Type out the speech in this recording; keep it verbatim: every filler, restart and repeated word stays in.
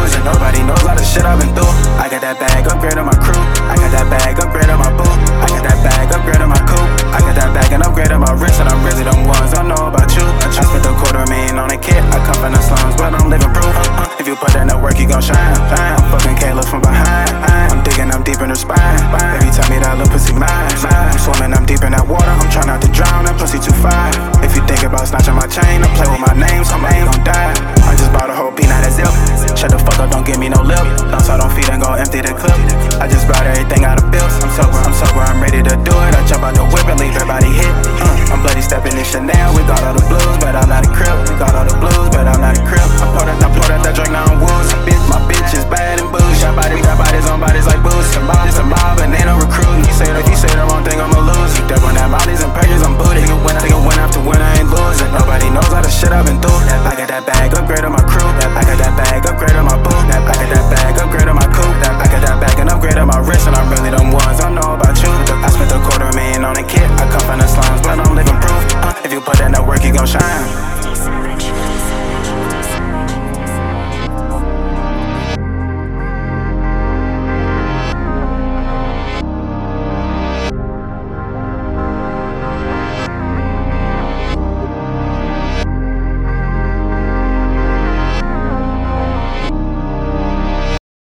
knowledge and nobody knows all the shit I've been through. I got that bag, upgrade on my crew. I got that bag, upgrade on my boo. I got that bag, upgrade on my coupe. I got that bag and upgrade on my wrist, and I'm really them ones I know about you. I spent a quarter million on a kit. I come from the slums, but I'm living proof. If you put in the work, you gon' shine. I'm fucking Caleb from behind. I'm digging, I'm deep in her spine. Baby, tell me that little pussy mine. I'm swimming, I'm deep in that water. I'm trying not to drown, that pussy too fine. If you think about snatching my chain, I play with my name, somebody gon' die. I just bought a whole beat, now that's zip. Shut the fuck up, don't give me no lip. Bounce out on feet and gon' empty the clip. I just brought everything out of bit.